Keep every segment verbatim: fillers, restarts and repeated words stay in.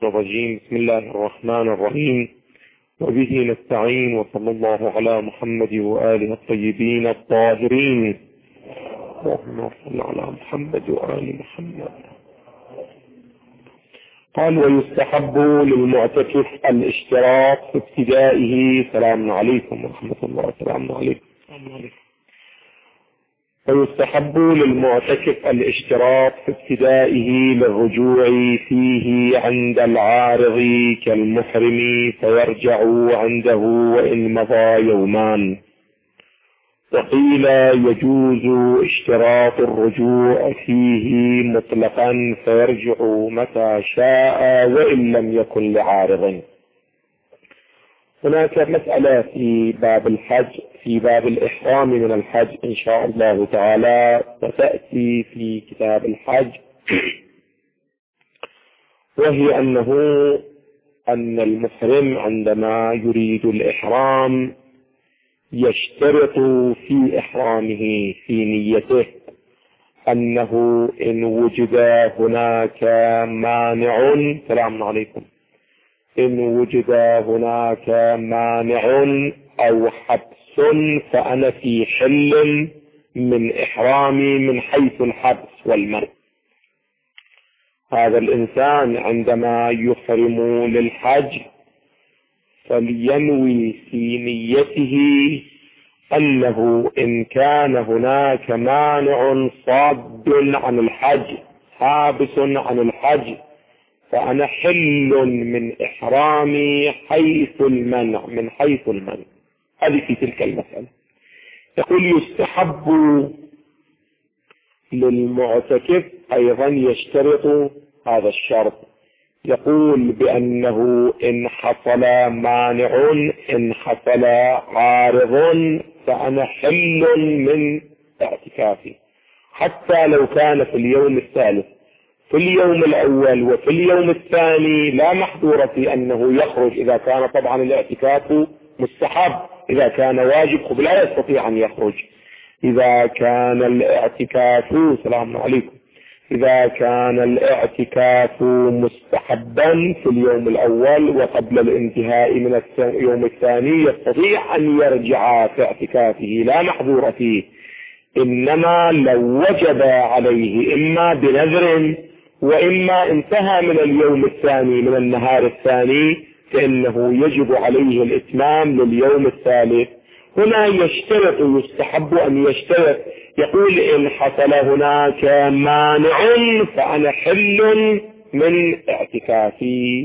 الرجيم. بسم الله الرحمن الرحيم، وبه نستعين، وصلى الله على محمد وآله الطيبين الطاهرين. اللهم صل على محمد وآل محمد. قال: ويستحب للمعتكف الاشتراط في ابتدائه. سلام عليكم ورحمة الله. سلام عليكم. سلام عليكم. ويستحب للمعتكف الاشتراط في ابتدائه للرجوع فيه عند العارض كالمحرم، فيرجع عنده وإن مضى يومان. وقيل يجوز اشتراط الرجوع فيه مطلقا، فيرجع متى شاء وإن لم يكن لعارض. هناك مسألة في باب الحج، في باب الإحرام من الحج إن شاء الله تعالى، وتأتي في كتاب الحج، وهي أنه أن المحرم عندما يريد الإحرام يشترط في إحرامه في نيته أنه إن وجد هناك مانع، سلام عليكم، إن وجد هناك مانع أو حبس فأنا في حل من إحرامي من حيث الحبس والمنع. هذا الإنسان عندما يحرم للحج فلينوي في نيته أنه إن كان هناك مانع صاد عن الحج، حابس عن الحج، فأنا حل من إحرامي حيث المنع، من حيث المنع. هذه في تلك المسألة. يقول: يستحب للمعتكف أيضا يشترط هذا الشرط، يقول بأنه إن حصل مانع، إن حصل عارض، فأنا حل من اعتكافي، حتى لو كان في اليوم الثالث. في اليوم الأول وفي اليوم الثاني لا محظور في أنه يخرج، إذا كان طبعا الاعتكاف مستحب، إذا كان واجب لا يستطيع أن يخرج. إذا كان الاعتكاف، سلام عليكم، إذا كان الاعتكاف مستحبا في اليوم الأول وقبل الانتهاء من اليوم الثاني يستطيع أن يرجع في اعتكافه، لا محظور فيه. إنما لو وجب عليه إما بنذر وإما انتهى من اليوم الثاني من النهار الثاني، فإنه يجب عليه الإتمام لليوم الثالث. هنا يشترط، يستحب أن يشترط، يقول إن حصل هناك مانع فأنا حل من اعتكافي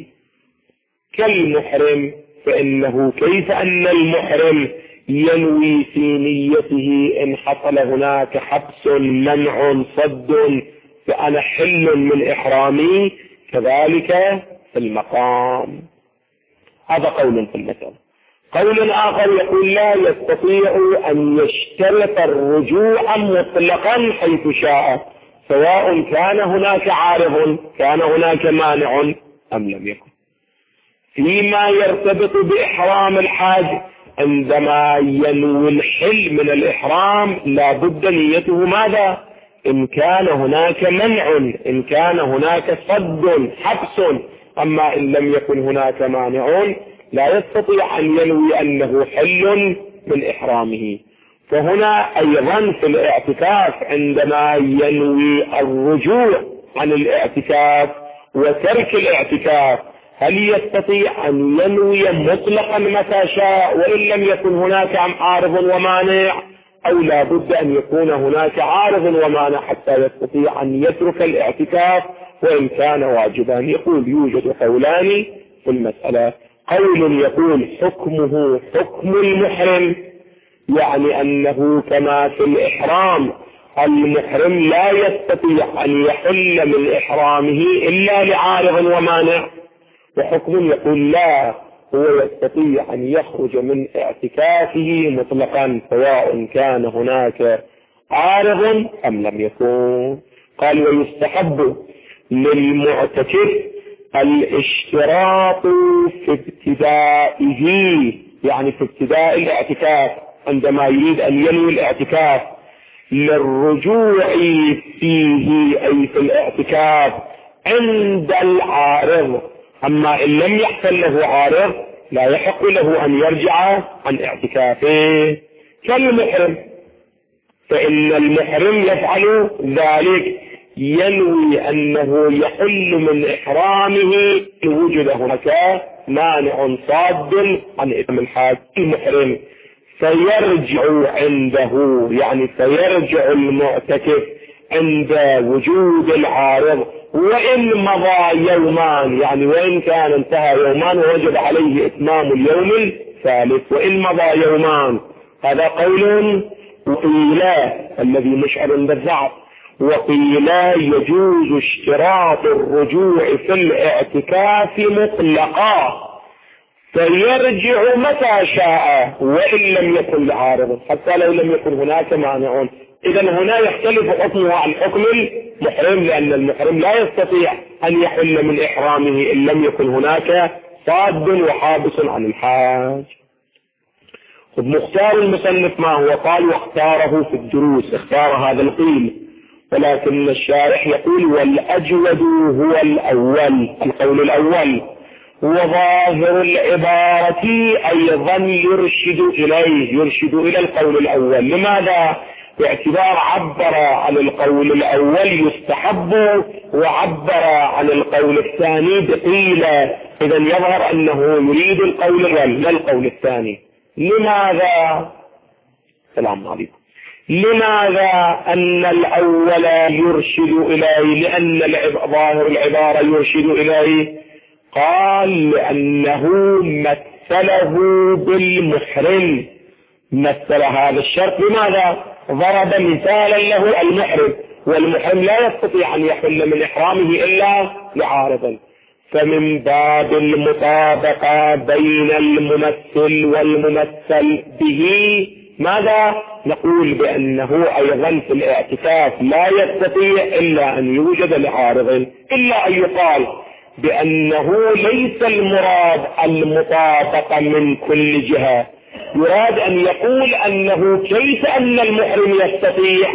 كالمحرم. فإنه كيف أن المحرم ينوي في نيته إن حصل هناك حبس، منع، صد، فأنا حل من إحرامي، كذلك في المقام. هذا قول في المسألة. قول آخر يقول لا يستطيع أن يشترط الرجوع مطلقا حيث شاء، سواء كان هناك عارض، كان هناك مانع أم لم يكن. فيما يرتبط بإحرام الحاج، عندما ينوي الحل من الإحرام لا بد نيته ماذا؟ إن كان هناك منع، إن كان هناك صد، حبس. أما إن لم يكن هناك مانع لا يستطيع أن ينوي أنه حل من إحرامه. فهنا أيضا في الاعتكاف عندما ينوي الرجوع عن الاعتكاف وترك الاعتكاف، هل يستطيع أن ينوي مطلقا متى شاء وإن لم يكن هناك عارض ومانع، أو لا بد أن يكون هناك عارض ومانع حتى يستطيع أن يترك الاعتكاف وإن كان واجبا؟ يقول يوجد قولان في المسألة. قول يقول حكمه حكم المحرم، يعني أنه كما في الإحرام المحرم لا يستطيع أن يحل من إحرامه إلا لعارض ومانع. وحكم يقول لا، هو يستطيع أن يخرج من اعتكافه مطلقا سواء كان هناك عارض أم لم يكن. قال: ويستحب للمعتكف الاشتراط في ابتدائه، يعني في ابتداء الاعتكاف، عندما يريد أن ينوي الاعتكاف، للرجوع فيه أي في الاعتكاف عند العارض. أما إن لم يحصل له عارض لا يحق له أن يرجع عن اعتكافه كالمحرم. فإن المحرم يفعل ذلك ينوي أنه يحل من إحرامه لوجد هناك مانع صاد عن إتمام الحاج. المحرم فيرجع عنده، يعني فيرجع المعتكف عند وجود العارض وإن مضى يومان، يعني وإن كان انتهى يومان ووجب عليه إتمام اليوم الثالث، وإن مضى يومان. هذا قول. وقيل الذي مشعر بالضعف، وقيل يجوز اشتراط الرجوع في الاعتكاف مطلقا فيرجع متى شاء وإن لم يكن لعارض، حتى لو لم يكن هناك مانع. إذا هنا يختلف حكمه عن حكم المحرم، لأن المحرم لا يستطيع أن يحل من إحرامه إن لم يكن هناك صاد وحابس عن الحاج. مختار المصنف ما هو؟ قال واختاره في الدروس، اختار هذا القيل، ولكن الشارح يقول والأجود هو الأول، القول الأول، وظاهر العبارة أيضا يرشد إليه، يرشد إلى القول الأول. لماذا؟ باعتبار عبر عن القول الأول يستحب وعبر عن القول الثاني بقيل، إذا يظهر أنه يريد القول الأول لا القول الثاني. لماذا؟ السلام عليكم. لماذا أن الأول يرشد إليه؟ لأن ظاهر العبارة يرشد إليه. قال لأنه مثله بالمحرم، مثل هذا الشرط. لماذا؟ ضرب مثالا له المحرم، والمحرم لا يستطيع أن يحل من إحرامه إلا لعارض، فمن باب المطابقة بين الممثل والممثل به ماذا؟ نقول بأنه أيضا في الاعتكاف لا يستطيع إلا أن يوجد لعارض، إلا أن يقال بأنه ليس المراد المطابقة من كل جهة، يراد أن يقول أنه كيف أن المحرم يستطيع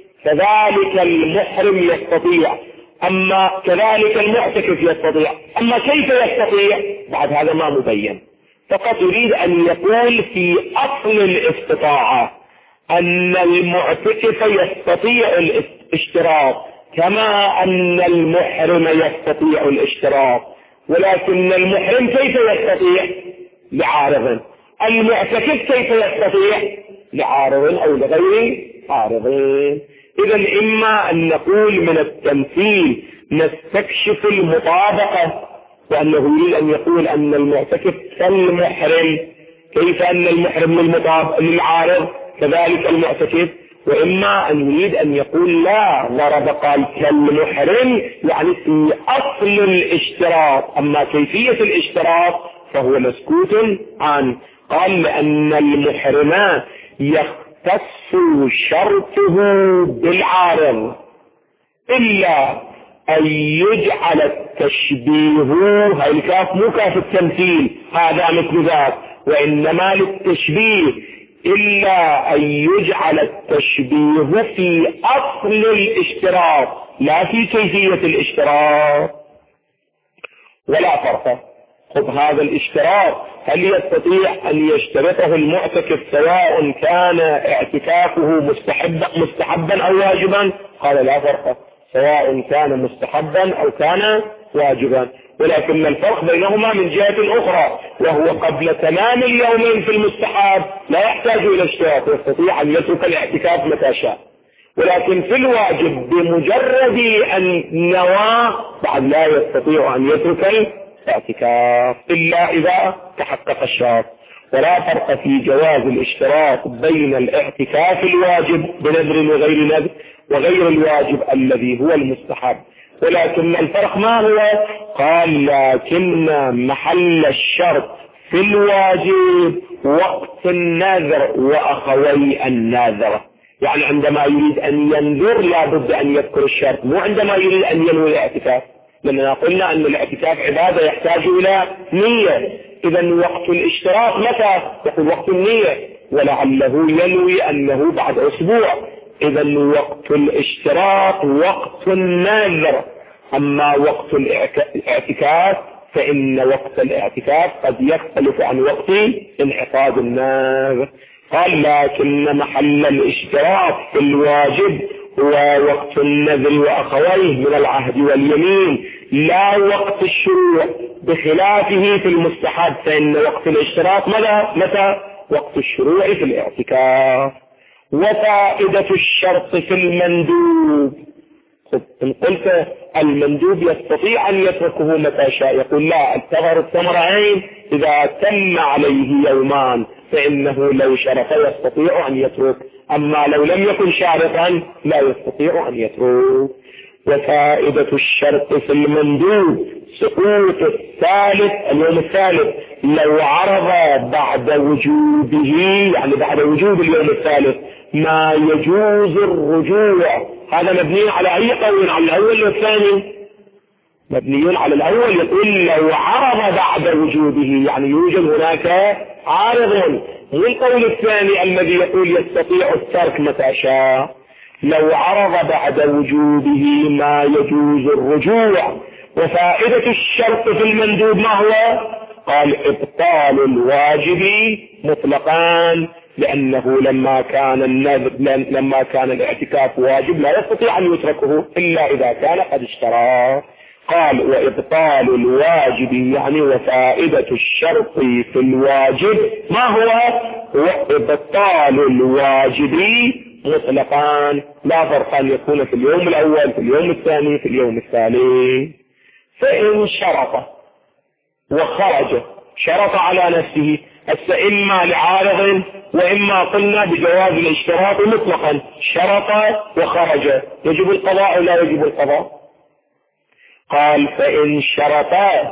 كذلك المحرم يستطيع، أما كذلك المعتكف يستطيع، أما كيف يستطيع بعد هذا ما مبين. فقط يريد أن يقول في أصل الاستطاعة أن المعتكف يستطيع الاشتراط كما أن المحرم يستطيع الاشتراط، ولكن المحرم كيف يستطيع؟ لعارض. المعتكف كيف يستطيع؟ لعارض أو لغير عارض. إذا إما أن نقول من التمثيل نستكشف المطابقة، وأنه يريد أن يقول أن المعتكف كالمحرم، كيف أن المحرم للعارض كذلك المعتكف، وإما أن يريد أن يقول لا، ضرب قال كالمحرم يعني في أصل الاشتراط، أما كيفية الاشتراط فهو مسكوت عنه. قال لأن المحرم يختص شرطه بالعارض إلا أن يجعل التشبيه، هاي الكاف مو كاف التمثيل، هذا مثل ذاك، وإنما للتشبيه، إلا أن يجعل التشبيه في أصل الاشتراط لا في كيفية الاشتراط. ولا فرق. خذ هذا الاشتراط هل يستطيع أن يشترطه المعتكف سواء كان اعتكافه مستحبا مستحبا أو واجبا؟ قال لا فرق، سواء كان مستحبا أو كان واجبا، ولكن الفرق بينهما من جهة أخرى، وهو قبل تمام اليومين في المستحب لا يحتاج إلى اشتراط، يستطيع أن يترك الاعتكاف متى شاء، ولكن في الواجب بمجرد أن نوى بعد لا يستطيع أن يترك الاعتكاف إلا إذا تحقق الشرط. ولا فرق في جواز الاشتراط بين الاعتكاف الواجب بنذر وغير نذر وغير الواجب الذي هو المستحب، ولكن الفرق ما هو؟ قال لكن محل الشرط في الواجب وقت النذر وأخوي النذر، يعني عندما يريد أن ينذر لا بد أن يذكر الشرط، مو عندما يريد أن ينوي الاعتكاف، لأننا قلنا أن الاعتكاف عبادة يحتاج إلى نية. إذا وقت الاشتراط متى؟ يقول وقت النية، ولعله ينوي أنه بعد أسبوع. إذا وقت الاشتراط وقت النذر، أما وقت الاعتكاف فإن وقت الاعتكاف قد يختلف عن وقت انعقاد النذر. قال لكن محل الاشتراك في الواجب هو وقت النذر وأخويه من العهد واليمين لا وقت الشروع، بخلافه في المستحب، فإن وقت الاشتراك متى؟ متى؟ وقت الشروع في الاعتكاف. وفائدة الشرط في المندوب، إن قلت المندوب يستطيع أن يتركه متى شاء، يقول لا، الثمر الثمرين إذا تم عليه يومان فإنه لو شرط يستطيع أن يترك، أما لو لم يكن شارطا لا يستطيع أن يترك. وفائدة الشرط في المندوب سقوط الثالث اليوم الثالث لو عرض بعد وجوبه، يعني بعد وجوب اليوم الثالث ما يجوز الرجوع. هذا مبني على أي قول؟ على الأول والثاني؟ مبني على الأول. يقول لو عرض بعد وجوبه، يعني يوجد هناك عارض. والقول الثاني الذي يقول يستطيع الترك متى شاء، لو عرض بعد وجوبه ما يجوز الرجوع. وفائدة الشرط في المندوب ما هو؟ قال إبطال الواجب مطلقا، لأنه لما كان النذر لما كان الاعتكاف واجب لا يستطيع أن يتركه إلا إذا كان قد اشتراه. قال وإبطال الواجب يعني وفائدة الشرط في الواجب ما هو؟ وإبطال الواجب مطلقا، لا فرق أن يكون في اليوم الأول، في اليوم الثاني، في اليوم الثالث. فإن شرط وخرج، شرط على نفسه، إما لعارض وإما قلنا بجواز الاشتراط مطلقا، شرط وخرج، يجب القضاء ولا يجب القضاء؟ قال فإن شرطا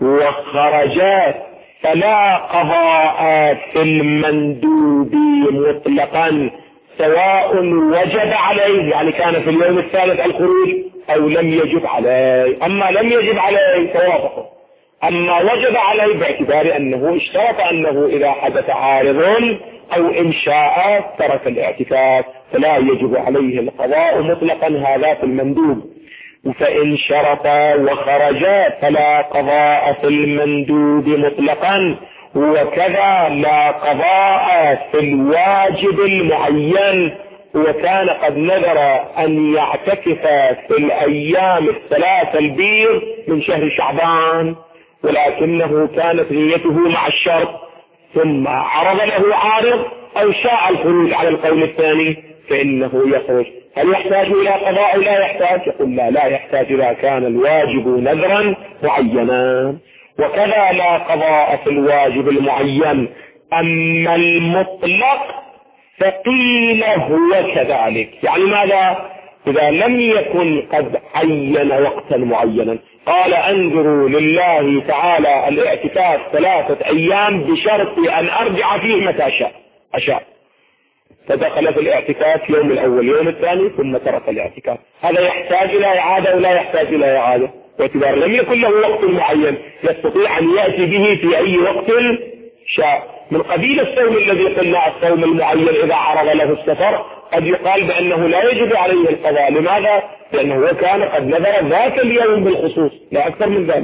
وخرجا فلا قضاء في المندوب مطلقا، سواء وجب عليه، يعني كان في اليوم الثالث الخروج، أو لم يجب عليه. أما لم يجب عليه توافقه، أما وجب عليه باعتبار أنه اشترط أنه إذا حدث عارض أو إن شاء ترك الاعتكاف فلا يجب عليه القضاء مطلقا، هذا في المندوب. فإن شرط وخرج فلا قضاء في المندوب مطلقا، وكذا لا قضاء في الواجب المعين. وكان قد نذر أن يعتكف في الأيام الثلاثة البيض من شهر شعبان، ولكنه كانت نيته مع الشرط، ثم عرض له عارض أو شاء الخروج على القول الثاني فإنه يخرج. هل يحتاج إلى قضاء؟ لا يحتاج. يقول لا لا يحتاج إذا كان الواجب نذرا معينا. وكذا لا قضاء في الواجب المعين. أما المطلق فقيل هو كذلك، يعني ماذا؟ إذا لم يكن قد عين وقتا معينا، قال أنذروا لله تعالى الاعتكاف ثلاثة أيام بشرط أن أرجع فيه متى شاء أشاء، فدخل في الاعتكاف يوم الأول يوم الثاني ثم ترك الاعتكاف، هذا يحتاج إلى إعادة ولا يحتاج إلى إعادة؟ باعتبار لم يكن له وقت معين يستطيع أن يأتي به في أي وقت شاء. من قبيل الصوم الذي قلنا الصوم المعين إذا عرض له السفر قد يقال بأنه لا يجب عليه القضاء. لماذا؟ لأنه كان قد نذر ذاك اليوم بالخصوص، لا أكثر من ذلك.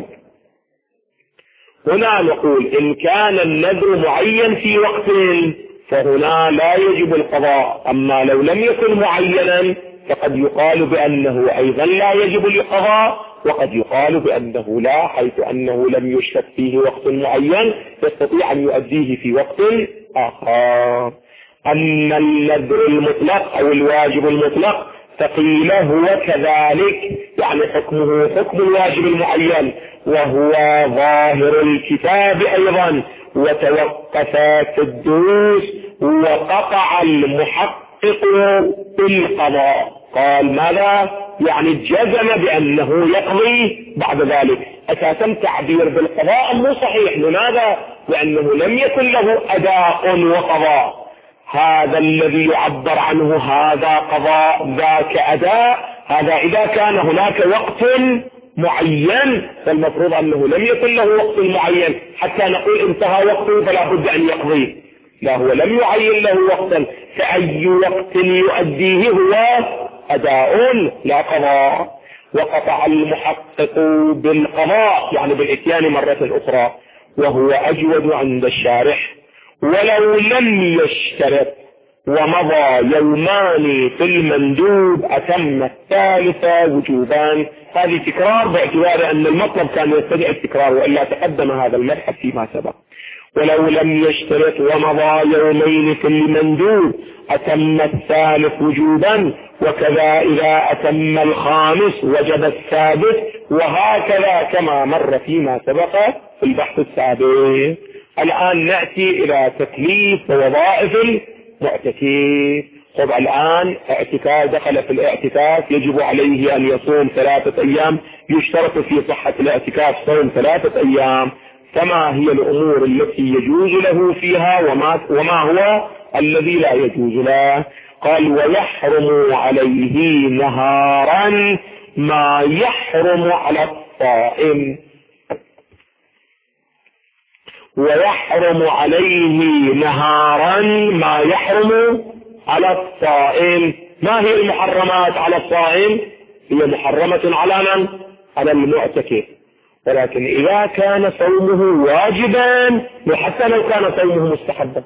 هنا نقول إن كان النذر معين في وقت فهنا لا يجب القضاء، أما لو لم يكن معينا فقد يقال بأنه أيضا لا يجب القضاء، وقد يقال بأنه لا، حيث أنه لم يشترط فيه وقت معين يستطيع أن يؤديه في وقت آخر. أما النذر المطلق أو الواجب المطلق فقيل هو كذلك، يعني حكمه حكم الواجب المعين، وهو ظاهر الكتاب أيضا. وتوقف في الدروس وقطع المحقق بالقضاء. قال ماذا؟ يعني جزم بأنه يقضي بعد ذلك. أساسا تعبير بالقضاء مو صحيح. لماذا؟ لأنه لم يكن له أداء وقضاء. هذا الذي يعبر عنه هذا قضاء ذاك أداء، هذا إذا كان هناك وقت معين فالمفروض أنه لم يكن له وقت معين حتى نقول انتهى وقته فلا بد أن يقضيه. لا، هو لم يعين له وقتا، فأي وقت يؤديه هو أداء لا قضاء. وقطع المحقق بالقضاء يعني بالاتيان مرة اخرى، وهو اجود عند الشارح. ولو لم يشترط ومضى يومان في المندوب اتم الثالثة وجوبان. هذه تكرار باعتبار ان المطلب كان يستدعي التكرار، والا تقدم هذا المبحث فيما سبق. ولو لم يشترط ومضى يومين في المندوب اتم الثالث وجوبا، وكذا اذا اتم الخامس وجب السادس، وهكذا كما مر فيما سبق في البحث السابق. الان نأتي الى تكليف ووظائف المعتكف. طب الان اعتكاف، دخل في الاعتكاف يجب عليه ان يصوم ثلاثة ايام، يشترط في صحة الاعتكاف صوم ثلاثة ايام. فما هي الامور التي يجوز له فيها وما, وما هو الذي لا يجوز له؟ قال ويحرم عليه نهارا ما يحرم على الصائم. ويحرم عليه نهارا ما يحرم على الصائم. ما هي المحرمات على الصائم؟ هي محرمة على من؟ على المعتكف. ولكن إذا كان صومه واجبا، وحتى لو كان صومه مستحبا،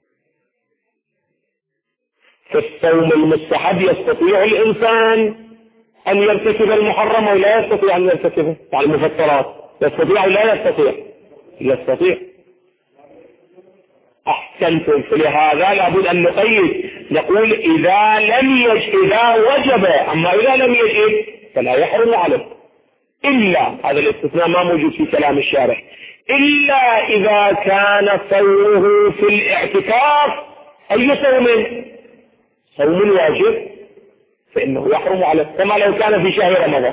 في الصوم المستحب يستطيع الإنسان أن يرتكب المحرم ولا يستطيع أن يرتكبه، يعني المفطرات يستطيع ولا يستطيع؟ يستطيع. أحسنتم. فلهذا لابد أن نقيد، نقول إذا لم يجب، إذا وجب، أما إذا لم يجب فلا يحرم عليه، إلا هذا الاستثناء ما موجود في كلام الشارح، إلا إذا كان صومه في الاعتكاف أي صوم؟ صوم واجب، فإنه يحرم عليه، كما لو كان في شهر رمضان.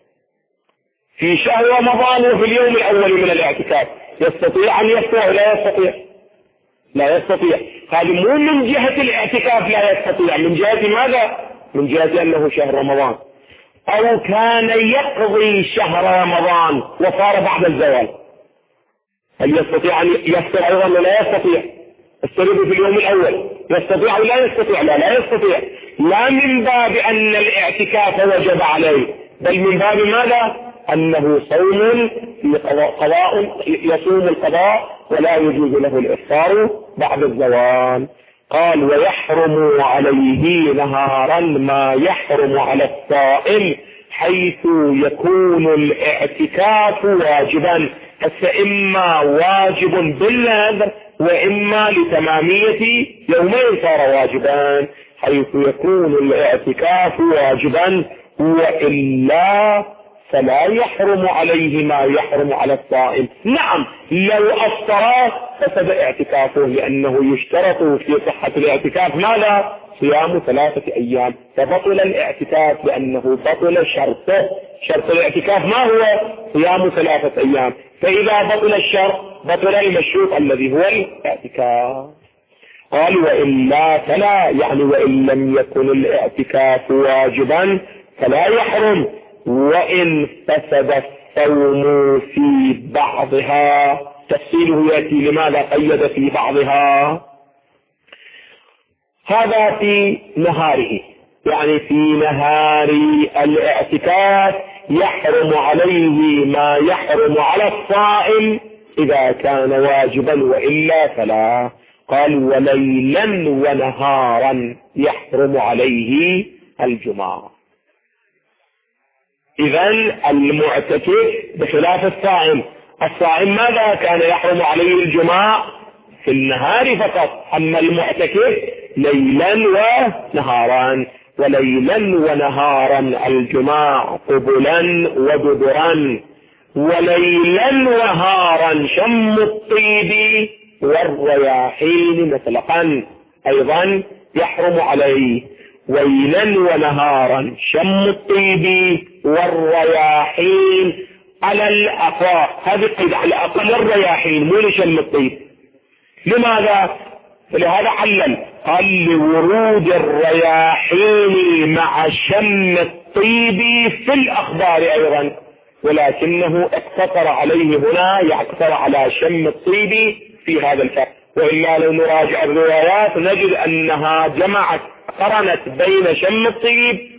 في شهر رمضان وفي اليوم الأول من الاعتكاف يستطيع أن يفطر ولا يستطيع؟ لا يستطيع. هذه مو من جهة الاعتكاف لا يستطيع، من جهة ماذا؟ من جهة أنه شهر رمضان. أو كان يقضي شهر رمضان وصار بعد الزوال، هل يستطيع أن يفطر أيضا ولا يستطيع؟ السبب في اليوم الأول يستطيع ولا يستطيع؟ لا لا يستطيع. لا من باب أن الاعتكاف وجب عليه، بل من باب ماذا؟ أنه صوم في قضاء، يصوم القضاء ولا يجوز له الإفطار بعد الزوال. قال ويحرم عليه نهارا ما يحرم على الصائم حيث يكون الاعتكاف واجبا. فإما واجب بالنذر وإما لتمامية يومين صار واجبا، حيث يكون الاعتكاف واجبا، وإلا فلا يحرم عليه ما يحرم على الصائم. نعم لو أفطر فسد اعتكافه، لأنه يشترط في صحة الاعتكاف ماذا؟ صيام ثلاثة أيام، فبطل الاعتكاف لأنه بطل شرطه. شرط الاعتكاف ما هو؟ صيام ثلاثة أيام، فإذا بطل الشرط بطل المشروط الذي هو الاعتكاف. قال وإلا فلا، يعني وإن لم يكن الاعتكاف واجبا فلا يحرم، وإن فسد الصوم في بعضها. تفصيله يأتي لماذا قيد في بعضها. هذا في نهاره، يعني في نهار الاعتكاف يحرم عليه ما يحرم على الصائم إذا كان واجبا، وإلا فلا. قال وليلا ونهارا يحرم عليه الجماع. إذن المعتكف بخلاف الصائم، الصائم ماذا كان يحرم عليه الجماع؟ في النهار فقط، أما المعتكف ليلا ونهارا. وليلا ونهارا الجماع قبلا ودبرا، وليلا ونهارا شم الطيب والرياحين مطلقا أيضا يحرم عليه. ويلا ونهارا شم الطيب والرياحين على الأقل، هذه قيد على الأقل الرياحين مو لشم الطيب. لماذا؟ فلهذا علل، قال لورود الرياحين مع شم الطيب في الأخبار أيضا، ولكنه اقتصر عليه هنا، يقتصر على شم الطيب في هذا الفرق. وإلا لو نراجع الروايات نجد أنها جمعت، قرنت بين شم الطيب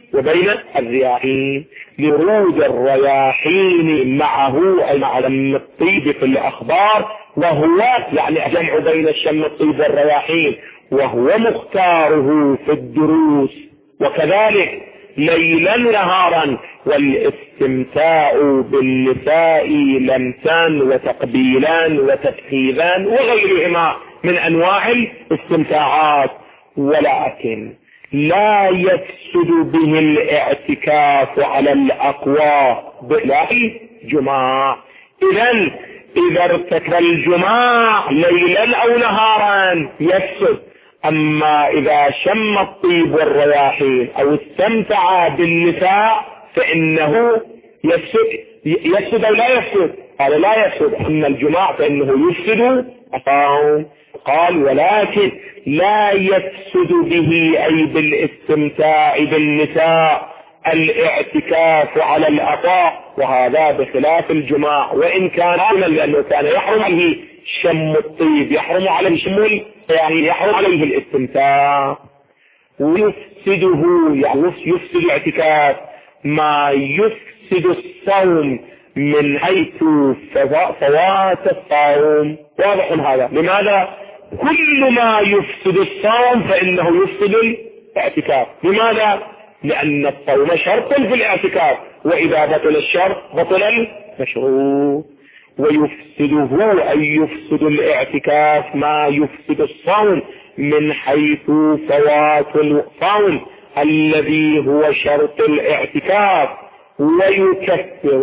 وبين الرياحين، لورود الرياحين معه أي مع شم الطيب في الأخبار، وهو يعني جمع بين الشم الطيب والرياحين، وهو مختاره في الدروس. وكذلك ليلا نهارا، والاستمتاع بالنساء لمسان وتقبيلان وتفخيذان وغيرهما من أنواع الاستمتاعات. ولكن لا يفسد به الاعتكاف على الأقوى بلا جماع. إذن إذا ارتكب الجماع ليلا أو نهارا يفسد، أما إذا شم الطيب والرياحين أو استمتع بالنساء فإنه يفسد. يفسد أو لا يفسد؟ قال لا يفسد. أما الجماع فإنه يفسد الصوم. قال ولكن لا يفسد به أي بالاستمتاع بالنساء الاعتكاف على الأطاء، وهذا بخلاف الجماع، وإن كان لأنه كان يحرم عليه شم الطيب، يحرم عليه شم يعني يحرم عليه الاستمتاع. ويفسده يعني يفسد الاعتكاف ما يفسد الصوم من حيث فوات الصوم. واضح هذا؟ لماذا؟ كل ما يفسد الصوم فإنه يفسد الاعتكاف. لماذا؟ لأن الصوم شرط في الاعتكاف، وإذا بطل الشرط بطل المشروط. ويفسده أي يفسد الاعتكاف ما يفسد الصوم من حيث فوات الصوم الذي هو شرط الاعتكاف. ويكفر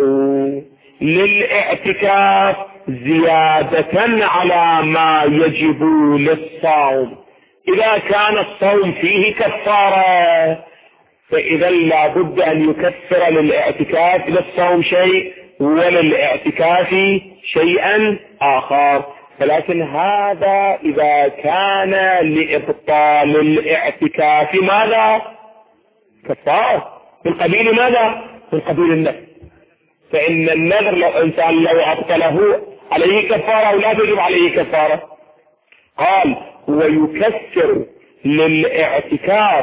للاعتكاف زيادة على ما يجب للصوم. إذا كان الصوم فيه كفارة فإذا لا بد أن يكفر للاعتكاف للصوم شيء وللاعتكاف شيئا آخر. ولكن هذا إذا كان لإبطال الاعتكاف ماذا؟ كفار من قبيل ماذا؟ من قبيل النذر. فإن النذر لو إنسان لو أبطله عليه كفارة ولا تجب عليه كفارة. قال ويكفر للاعتكاف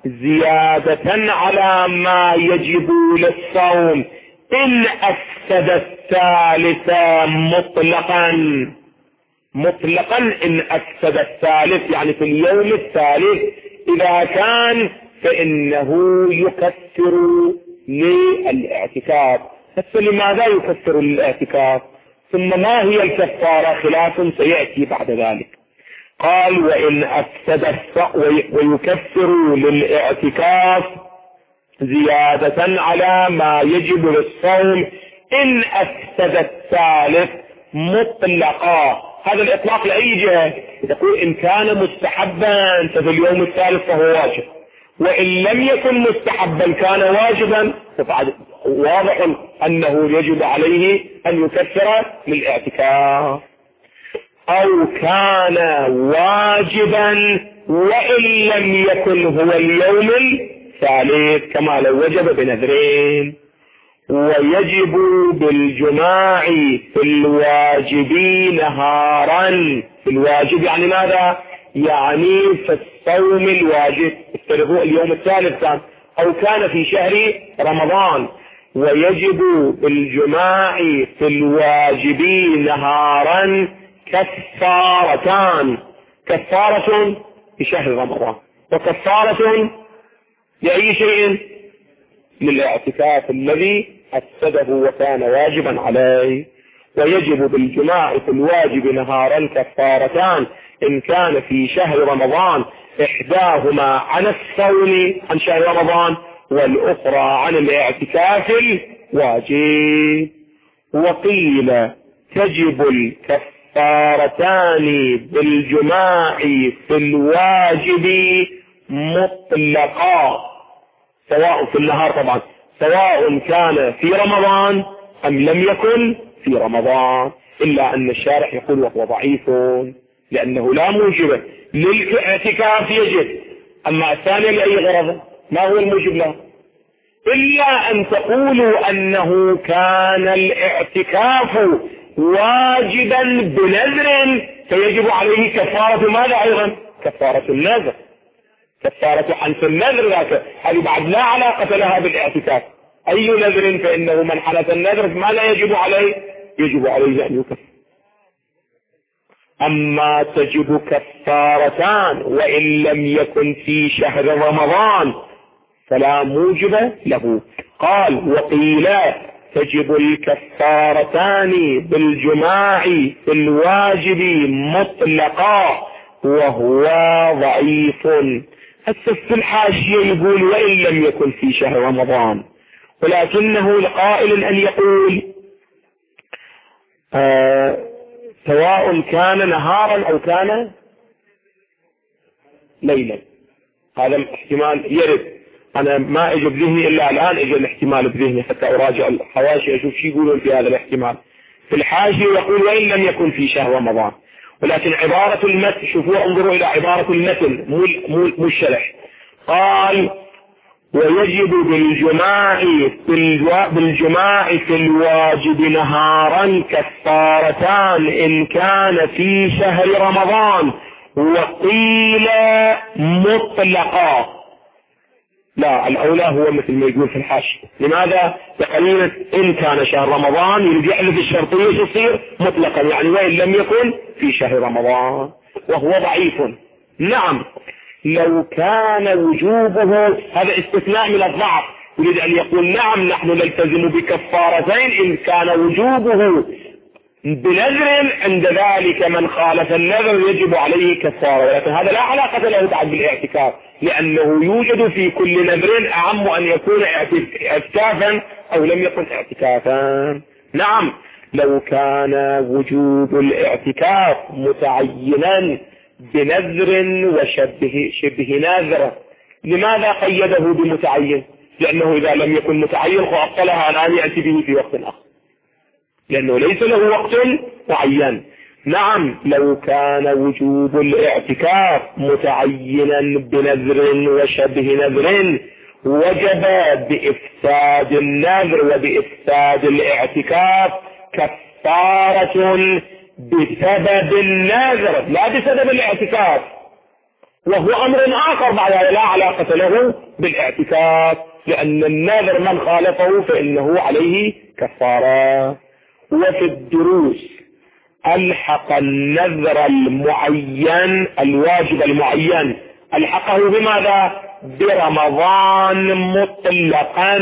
زيادة على ما يجب للصوم إن أفسد الثالث مطلقا. مطلقا إن أفسد الثالث يعني في اليوم الثالث إذا كان فإنه يكفر للاعتكاف. فلماذا يكفر للاعتكاف؟ ثم ما هي الكفارة؟ خلاف سيأتي بعد ذلك. قال وإن أفسد ويكفر للاعتكاف زيادة على ما يجب للصوم إن أفسد الثالث مطلقا. هذا الإطلاق لأي جهة؟ يقول إن كان مستحبا ففي اليوم الثالث فهو واجب، وإن لم يكن مستحبا كان واجبا فبعد واضح أنه يجب عليه أن يكفر للاعتكاف. أو كان واجبا وإن لم يكن هو اليوم الثالث كما لو وجب بنذرين. ويجب بالجماع في الواجب نهارا. في الواجب يعني ماذا؟ يعني في الصوم الواجب، افترضوا اليوم الثالث كان أو كان في شهر رمضان. ويجب بالجماع في الواجب نهارا كفارتان. كفارة في شهر رمضان وكفارة لأي شيء للاعتكاف الذي أفسده وكان واجبا عليه. ويجب بالجماع في الواجب نهارا كفارتان إن كان في شهر رمضان إحداهما عن الصوم عن شهر رمضان والأخرى عن الاعتكاف الواجب. وقيل تجب الكفارتان بالجماع في الواجب مطلقا سواء في النهار طبعا، سواء كان في رمضان أم لم يكن في رمضان، إلا أن الشارح يقول وهو ضعيف لأنه لا موجب للاعتكاف يجب. أما الثاني لأي غرض ما هو الموجب له؟ إلا أن تقولوا أنه كان الاعتكاف واجبا بنذر فيجب عليه كفارة ماذا أيضا؟ كفارة النذر. كفارة حنث النذر ذاك هذه بعد لا علاقة لها بالاعتكاف. أي نذر فإنه من حنث النذر ما لا يجب عليه يجب عليه أن يكفر. أما تجب كفارتان وإن لم يكن في شهر رمضان فلا موجب له. قال وقيل تجب الكفارتان بالجماع في الواجب مطلقا وهو ضعيف. هسه في الحاشية يقول وإن لم يكن في شهر رمضان، ولكنه لقائل أن يقول آه سواء كان نهارا أو كان ليلا. هذا احتمال يرد، أنا ما اجى بذهني إلا الآن اجى الاحتمال بذهني حتى أراجع الحواشي أشوف شو يقولون في هذا الاحتمال. في الحاشية يقول وإن لم يكن في شهر رمضان، ولكن عبارة المتن شوفوا انظروا إلى عبارة المتن مو مو الشرح. قال ويجب بالجماع في بالجماع في الواجب نهارا كفارتان إن كان في شهر رمضان، وقيل مطلقا. لا الأولى هو مثل ما يقول في الحاشية. لماذا؟ تقريبا إن كان شهر رمضان يريد يحذف الشرطية تصير مطلقا، يعني وإن لم يكن في شهر رمضان، وهو ضعيف. نعم لو كان وجوبه، هذا استثناء من الضعف، يريد أن يقول نعم نحن نلتزم بكفارتين إن كان وجوبه بنذر، عند ذلك من خالف النذر يجب عليه كفارة. ولكن هذا لا علاقة له بعد بالاعتكاف، لأنه يوجد في كل نذر أعم أن يكون اعتكافا أو لم يكن اعتكافا. نعم لو كان وجوب الاعتكاف متعينا بنذر وشبه شبه ناذر. لماذا قيده بمتعين؟ لأنه إذا لم يكن متعين فأبطلها على أن يأتي به في وقت آخر، لأنه ليس له وقت معين. نعم لو كان وجوب الاعتكاف متعينا بنذر وشبه نذر وجب بإفساد النذر وبإفساد الاعتكاف كفارة بسبب النذر لا بسبب الاعتكاف، وهو أمر آخر بعد لا علاقة له بالاعتكاف، لأن النذر من خالفه فإنه عليه كفارة. وفي الدروس ألحق النذر المعين الواجب المعين ألحقه بماذا؟ برمضان مطلقا.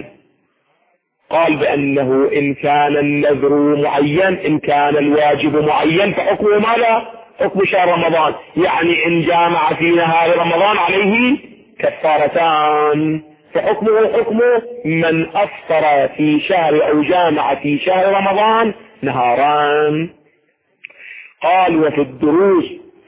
قال بأنه إن كان النذر معين إن كان الواجب معين فحكمه ماذا؟ حكم شهر رمضان، يعني إن جامع في نهار رمضان عليه كفارتان، فحكمه حكم من أفطر في شهر أو جامع في شهر رمضان نهاران. قال وفي الدروس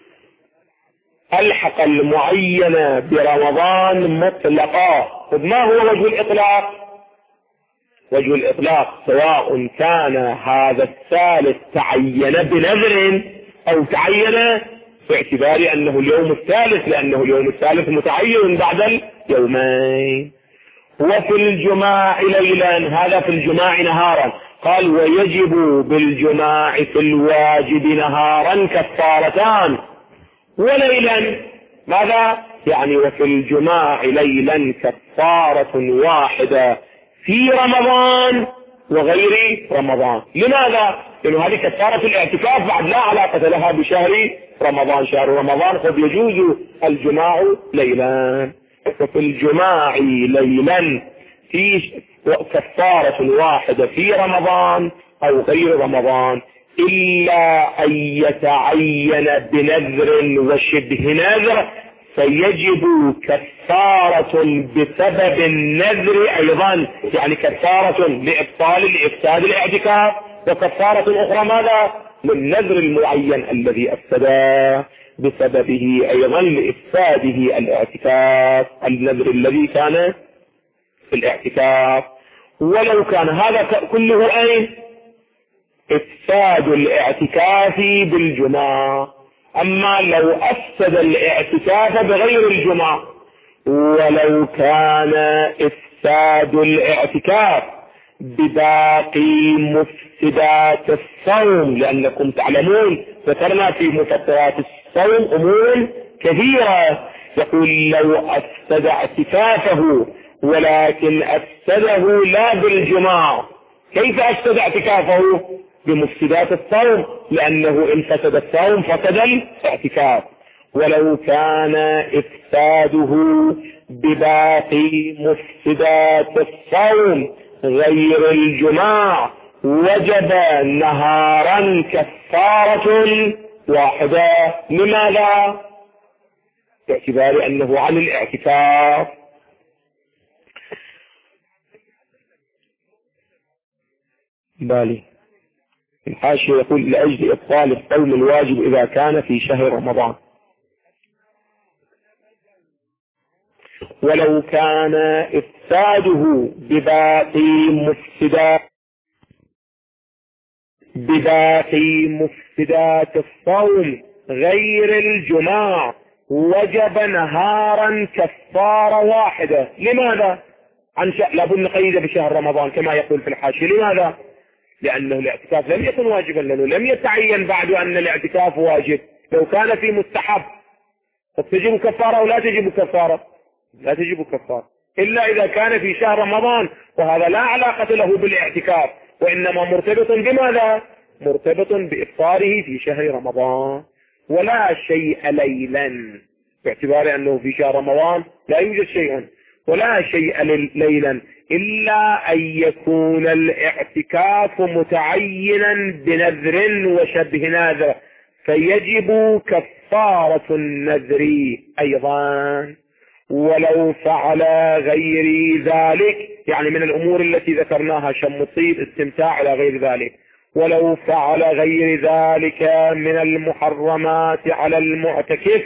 ألحق المعين برمضان مطلقا. ما هو وجه الإطلاق؟ وجه الإطلاق سواء كان هذا الثالث تعين بنذر أو تعين باعتبار أنه اليوم الثالث، لأنه اليوم الثالث متعين بعد اليومين. وفي الجماع ليلا، هذا في الجماع نهارا. قال ويجب بالجماع في الواجب نهارا كفارتان، وليلا ماذا؟ يعني وفي الجماع ليلا كفارة واحدة في رمضان وغير رمضان. لماذا؟ لأنه هذه كفارة الاعتكاف بعد لا علاقة لها بشهر رمضان. شهر رمضان قد يجوز الجماع ليلا، وفي الجماع ليلا في كفارة واحدة في رمضان أو غير رمضان، إلا أن يتعين بنذر وشبه نذر فيجب كفارة بسبب النذر أيضا، يعني كفارة لإبطال لإفساد الاعتكاف، وكفارة أخرى ماذا؟ للنذر المعين الذي أفسده بسببه أيضا لإفساده الاعتكاف، النذر الذي كان في الاعتكاف. ولو كان هذا كله أي إفساد الاعتكاف بالجماع. أما لو أفسد الاعتكاف بغير الجماع، ولو كان إفساد الاعتكاف بباقي مفسدات الصوم، لأنكم تعلمون ذكرنا في مفسدات الصوم أمور كثيرة، يقول لو أفسد اعتكافه ولكن أفسده لا بالجماع. كيف أفسد اعتكافه؟ بمفسدات الصوم، لأنه إن فسد الصوم فسد الاعتكاف. ولو كان إفساده بباقي مفسدات الصوم غير الجماع وجب نهارا كفارة واحدة. لماذا؟ باعتبار أنه عن الاعتكاف. بالي الحاشية يقول لأجل إبطال الصوم الواجب إذا كان في شهر رمضان. ولو كان إفساده بباقي مفسدات بباقي مفسدات الصوم غير الجماع وجب نهارا كفارة واحدة. لماذا؟ عن ش... لابد نقيد بشهر رمضان كما يقول في الحاشية. لماذا؟ لأنه الاعتكاف لم يكن واجبا، لأنه لم يتعين بعد أن الاعتكاف واجب. لو كان في مستحب فتجب كفارة أو لا تجب كفارة؟ لا تجب كفارة إلا إذا كان في شهر رمضان، وهذا لا علاقة له بالاعتكاف، وإنما مرتبط بماذا؟ مرتبط بإفطاره في شهر رمضان. ولا شيء ليلا، باعتبار أنه في شهر رمضان لا يوجد شيء، ولا شيء ليلا إلا أن يكون الاعتكاف متعينا بنذر وشبه نذر، فيجب كفارة النذر أيضا. ولو فعل غير ذلك، يعني من الأمور التي ذكرناها شم الطيب، استمتاع إلى غير ذلك، ولو فعل غير ذلك من المحرمات على المعتكف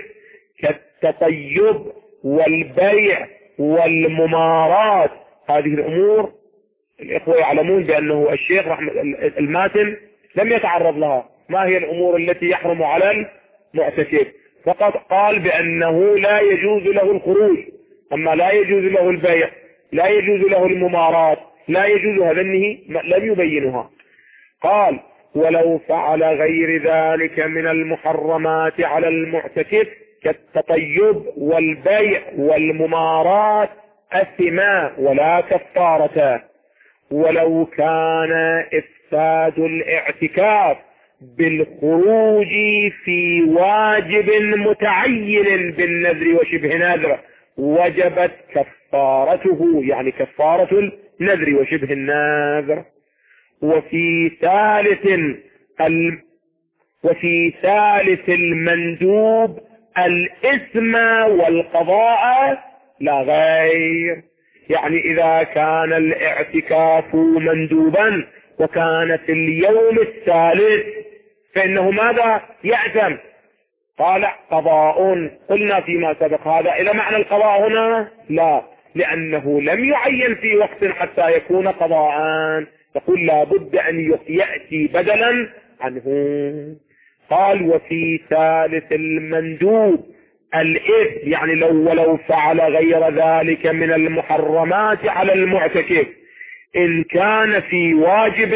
كالتطيب والبيع والممارات، هذه الأمور الإخوة يعلمون بأنه الشيخ رحمة الماتن لم يتعرض لها. ما هي الأمور التي يحرم على المعتكف؟ فقط قال بأنه لا يجوز له الخروج، أما لا يجوز له البيع، لا يجوز له الممارات، لا يجوز هذنه، لم يبينها. قال ولو فعل غير ذلك من المحرمات على المعتكف كالتطيب والبيع والممارات أثما ولا كفارة. ولو كان إفساد الاعتكاف بالخروج في واجب متعين بالنذر وشبه نذر وجبت كفارته، يعني كفارة النذر وشبه النذر. وفي ثالث ال... وفي ثالث المندوب الإثم والقضاء لا غير. يعني إذا كان الاعتكاف مندوبا وكان في اليوم الثالث فإنه ماذا يأثم؟ قال قضاء. قلنا فيما سبق هذا إلى معنى القضاء هنا لا، لأنه لم يعين في وقت حتى يكون قضاء، يقول لا بد أن يأتي بدلا عنه. قال وفي ثالث المندوب الإثم، يعني لو ولو فعل غير ذلك من المحرمات على المعتكف إن كان في واجب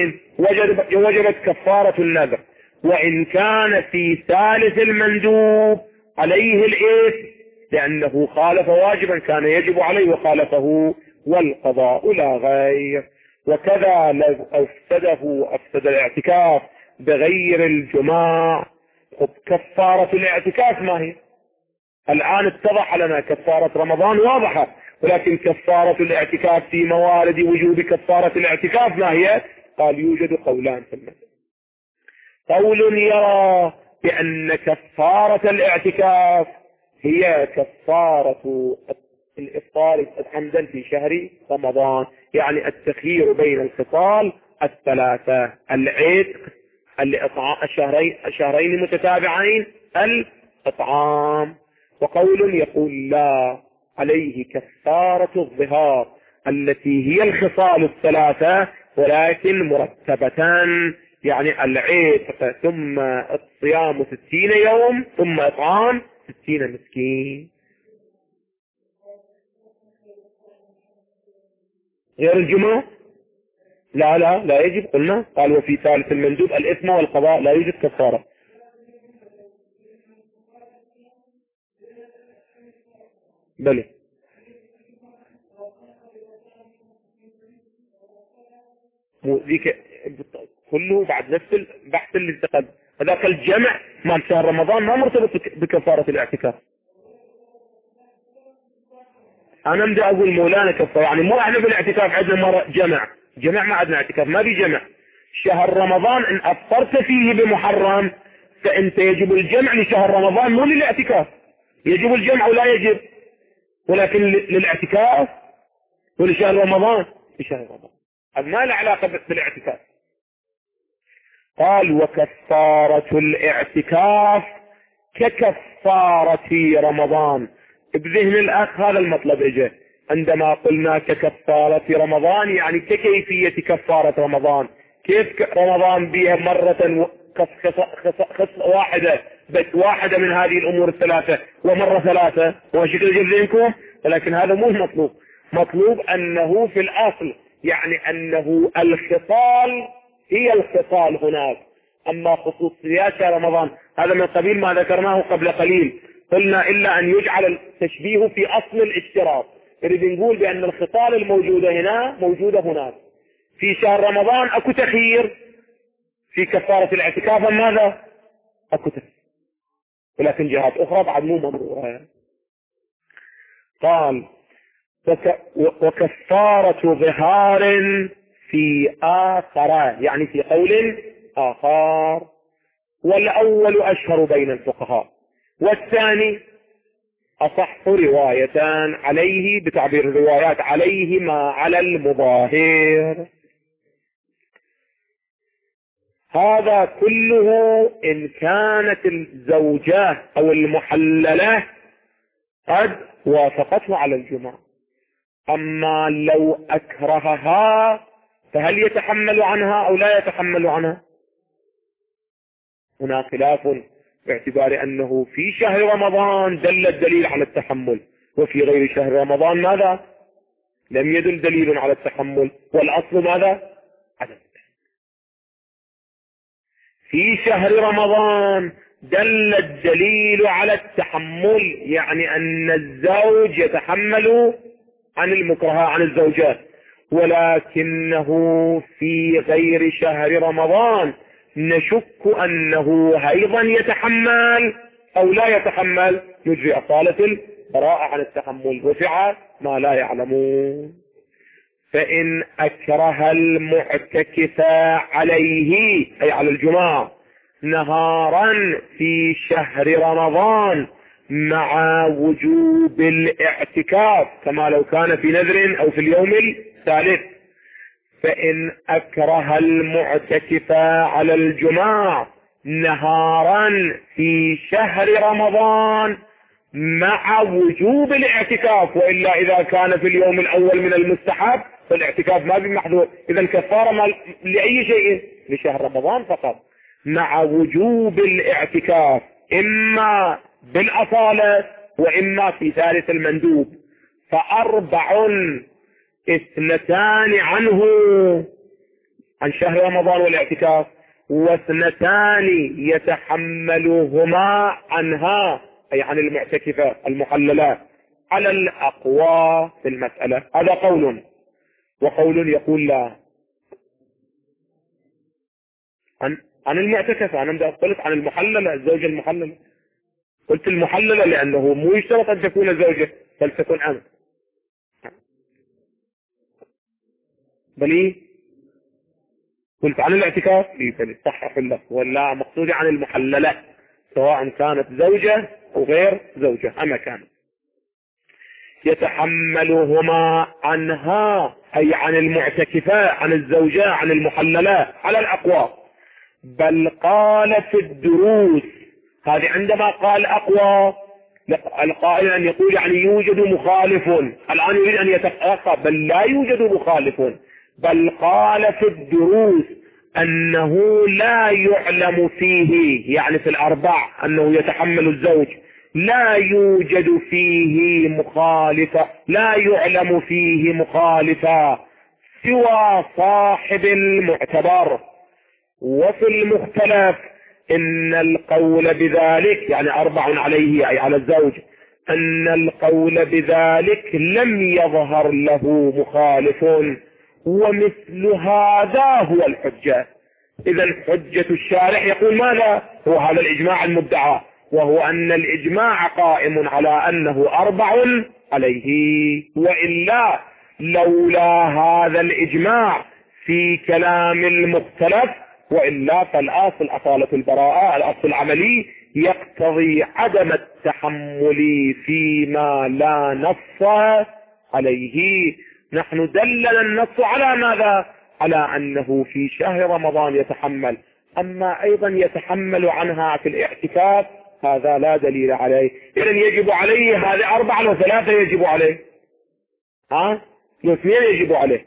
وجبت كفارة النذر، وإن كان في ثالث المندوب عليه الإثم لأنه خالف واجبا كان يجب عليه وخالفه، والقضاء لا غير. وكذا لو أفسده أفسد الاعتكاف بغير الجماع، كفارة الاعتكاف ما هي؟ الآن اتضح لنا كفارة رمضان واضحة، ولكن كفارة الاعتكاف في موارد وجوب كفارة الاعتكاف ما هي؟ قال يوجد قولان في المسألة. قول يرى بأن كفارة الاعتكاف هي كفارة الإفطار عمدا في شهر رمضان، يعني التخيير بين الخصال الثلاثة: العتق، الشهرين الشهرين متتابعين، الإطعام. وقول يقول لا، عليه كفارة الظهار التي هي الخصال الثلاثة ولكن مرتبة، يعني العتق ثم الصيام ستين يوم ثم إطعام ستين مسكين. غير الجمعة لا لا لا يجب. قلنا قال وفي ثالث المندوب الإثم والقضاء لا يوجد كفارة. بلى مو ذيك كله بعد نفس البحث اللي انتقد. هذاك الجمع مال شهر رمضان ما مرتبط بكفارة الاعتكاف. انا بدي اقول مولانا كفارة، يعني مو احنا بالاعتكاف عندنا مرة جمع جمع ما عندنا اعتكاف، ما في جمع. شهر رمضان ان افطرت فيه بمحرم فانت يجب الجمع لشهر رمضان مو للاعتكاف. يجب الجمع ولا يجب، ولكن للاعتكاف ولشهر رمضان لشهر رمضان. هذا ما له علاقة بالاعتكاف. قال وكفارة الاعتكاف ككفارة رمضان. بذهن الأخ هذا المطلب اجى عندما قلنا ككفارة رمضان، يعني ككيفية كفارة رمضان. كيف رمضان بها مرة خص واحدة بس واحدة من هذه الأمور الثلاثة ومرة ثلاثة وشكل جذينكم، ولكن هذا مو المطلوب. مطلوب أنه في الأصل يعني أنه الخصال هي الخصال هناك. أما خصوصيات رمضان هذا من قبيل ما ذكرناه قبل قليل، قلنا إلا أن يجعل التشبيه في أصل الاشتراط. نريد نقول بأن الخصال الموجودة هنا موجودة هناك. في شهر رمضان أكو تخيير، في كفارة الاعتكاف ماذا؟ أكو تخيير، ولكن جهات أخرى بعد مو ممرورة. قال وكفارة ظهار في آخر، يعني في قول آخر، والأول أشهر بين الفقهاء والثاني أصح روايتان عليه، بتعبير الروايات عليه ما على المظاهر. هذا كله إن كانت الزوجة أو المحللة قد وافقته على الجماع. أما لو أكرهها فهل يتحمل عنها أو لا يتحمل عنها؟ هنا خلاف، باعتبار أنه في شهر رمضان دل الدليل على التحمل، وفي غير شهر رمضان ماذا؟ لم يدل دليل على التحمل، والأصل ماذا؟ عدم التحمل. في شهر رمضان دل الدليل على التحمل، يعني أن الزوج يتحمل عن المكره عن الزوجات، ولكنه في غير شهر رمضان نشك أنه أيضا يتحمل أو لا يتحمل، يجري أصالة البراءة عن التحمل وفعل ما لا يعلمون. فإن أكره المعتكف عليه أي على الجماع نهارا في شهر رمضان مع وجوب الاعتكاف كما لو كان في نذر أو في اليوم الثالث، فإن أكره المعتكف على الجماع نهارا في شهر رمضان مع وجوب الاعتكاف، وإلا إذا كان في اليوم الأول من المستحب فالاعتكاف ما بمحظور، إذا الكفارة ما لأي شيء لشهر رمضان فقط، مع وجوب الاعتكاف إما بالأصالة وإما في ثالث المندوب. فأربع اثنتان عنه عن شهر رمضان والاعتكاف، واثنتان يتحملهما عنها أي عن المعتكفة المحللات على الأقوى في المسألة. هذا قول، وقول يقول لا عن, عن المعتكفة. أنا بدي أطلق عن المحللة، الزوجة المحللة. قلت المحللة لأنه مو يشترط أن تكون زوجة بل تكون أمة. بلي قلت عن الاعتكاف صحح الله، ولا مقصودي عن المحللة سواء كانت زوجة أو غير زوجة أما كانت. يتحملهما عنها أي عن المعتكفة عن الزوجة عن المحللة على الأقوى. بل قال في الدروس، هذه عندما قال أقوى القائل أن يقول يعني يوجد مخالف، الآن يريد أن يتفقه بل لا يوجد مخالف. بل قال في الدروس أنه لا يعلم فيه، يعني في الأربع أنه يتحمل الزوج لا يوجد فيه مخالفة، لا يعلم فيه مخالفة سوى صاحب المعتبر. وفي المختلف إن القول بذلك يعني أربع عليه أي على الزوج، أن القول بذلك لم يظهر له مخالف، ومثل هذا هو الحجة. إذا حجة الشارح يقول ماذا؟ هو هذا الإجماع المدعى، وهو أن الإجماع قائم على أنه أربع عليه، وإلا لولا هذا الإجماع في كلام المختلف، وإلا فالأصل أصالة البراءة، الأصل العملي يقتضي عدم التحمل فيما لا نص عليه. نحن دلنا النص على ماذا؟ على أنه في شهر رمضان يتحمل، أما أيضا يتحمل عنها في الاعتكاف هذا لا دليل عليه. إذن يجب عليه هذه أربعة وثلاثة يجب عليه، ها اثنين يجب عليه.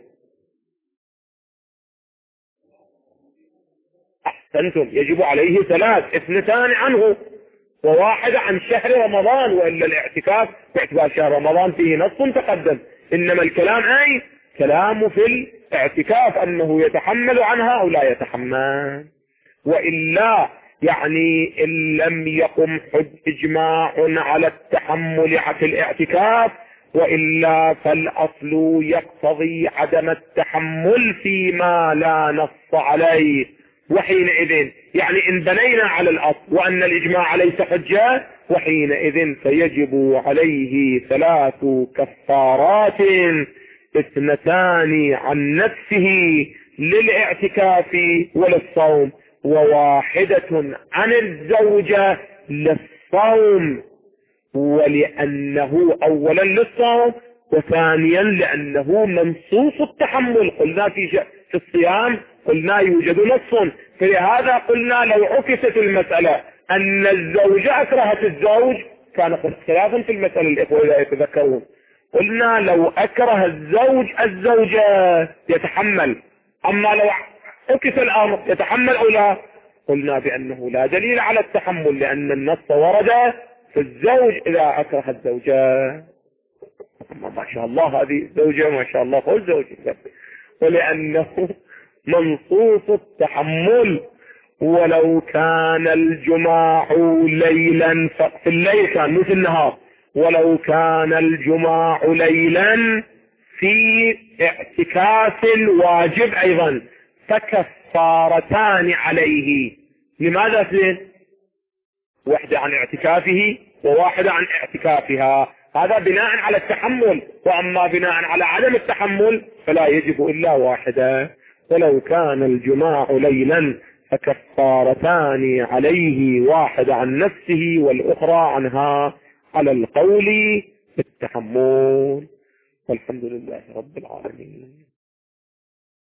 أحسنتم، يجب عليه ثلاث، اثنتان عنه وواحدة عن شهر رمضان، وإلا الاعتكاف باعتبار شهر رمضان فيه نص تقدم، إنما الكلام أي كلام في الاعتكاف أنه يتحمل عنها أو لا يتحمل. وإلا يعني إن لم يقم إجماع على التحمل في الاعتكاف، وإلا فالأصل يقتضي عدم التحمل فيما لا نص عليه. وحينئذ يعني إن بنينا على الأصل وأن الإجماع ليس حجة، وحينئذ فيجب عليه ثلاث كفارات، اثنتان عن نفسه للاعتكاف وللصوم، وواحدة عن الزوجة للصوم، ولأنه أولا للصوم، وثانيا لأنه منصوص التحمل. قلنا في, في الصيام قلنا يوجد نص، فلهذا قلنا لو عكست المسألة أن الزوجة أكرهت الزوج كان اختلافا في المسألة الإخوة إذا يتذكرون. قلنا لو أكره الزوج الزوجة يتحمل، أما لو عكس الأمر يتحمل أو لا؟ قلنا بأنه لا دليل على التحمل، لأن النص ورد في الزوج إذا أكره الزوجة. ما شاء الله هذه زوجة ما شاء الله قول زوجة، ولأنه منصوص التحمل. ولو كان الجماع ليلا في الليل كان مو في النهار، ولو كان الجماع ليلا في اعتكاف واجب أيضا فكفارتان عليه. لماذا اثنين؟ واحدة عن اعتكافه وواحدة عن اعتكافها، هذا بناء على التحمل، وأما بناء على عدم التحمل فلا يجب إلا واحدة. ولو كان الجماع ليلا فكفارتان عليه، واحدة عن نفسه والأخرى عنها، على القول بالتحمل. والحمد لله رب العالمين.